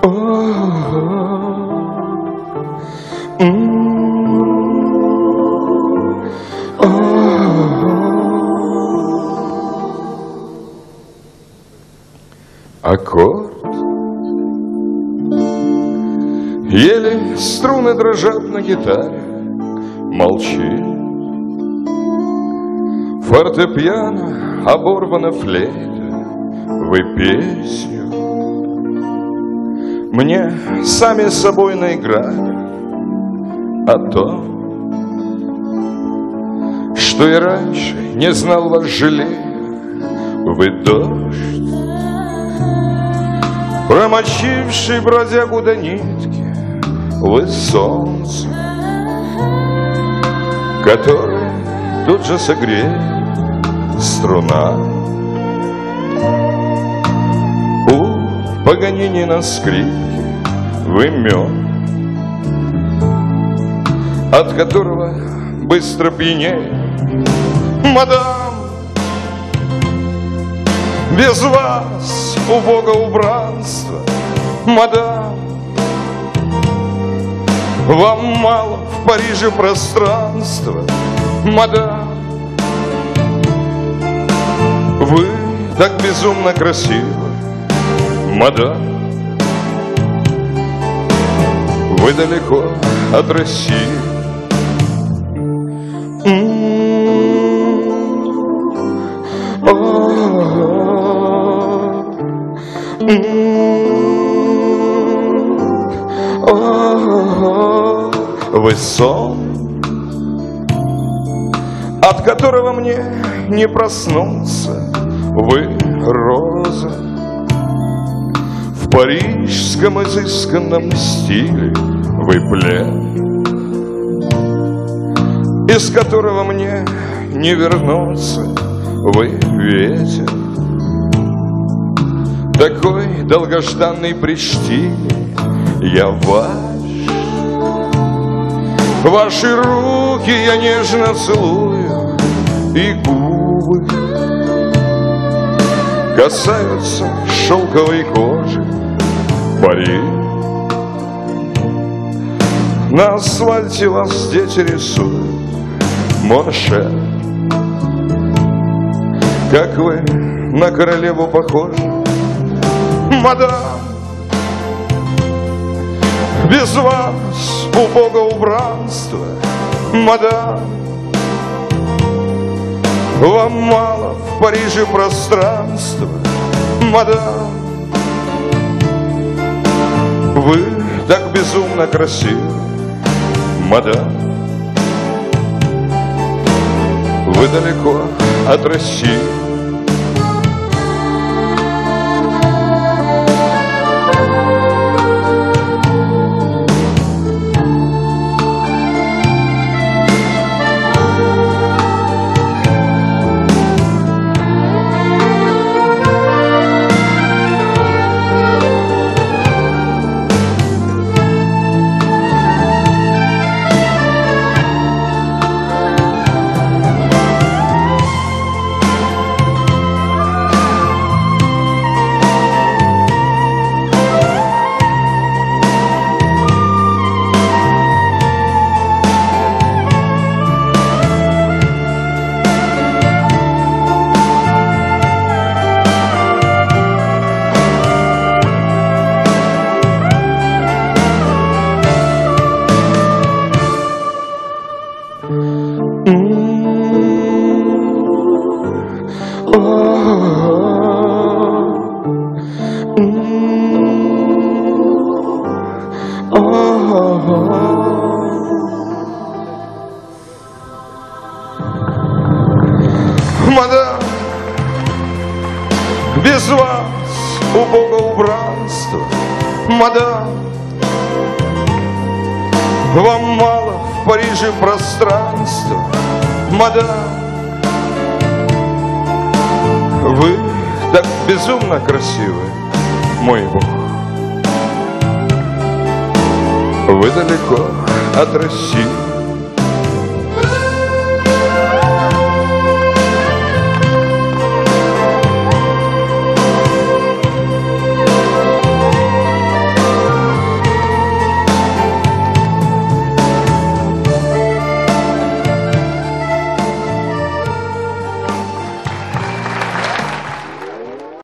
Аккорд. Еле струны дрожат на гитаре, молчит. Фортепиано оборвана флейта, вы песню мне сами собой наиграли о том, что я раньше не знал вас, жалея. Вы дождь, промочивший бродягу до нитки, вы солнце, которое тут же согреет струна. У Паганини на скрипке вы мед, от которого быстро пьянеет. Мадам, без вас убого убранства, мадам, вам мало в Париже пространства, мадам. Вы так безумно красивы, мадам. Вы далеко от России. Вы сон, от которого мне не проснуться. Вы роза в парижском изысканном стиле. Вы плед, из которого мне не вернуться. Вы ветер, такой долгожданный при штиле. Я ваш, ваши руки я нежно целую, и губы касаются шелковой кожи. Париж, на асфальте вас дети рисуют, Моншер, как вы на королеву похожи. Мадам, без вас убого убранства, мадам, вам мало в Париже пространства, мадам. Вы так безумно красивы, мадам. Вы далеко от России. Мадам, без вас убого убранства, мадам, вам мало в Париже пространства, мадам. Вы так безумно красивы, мой Бог. Вы далеко от России.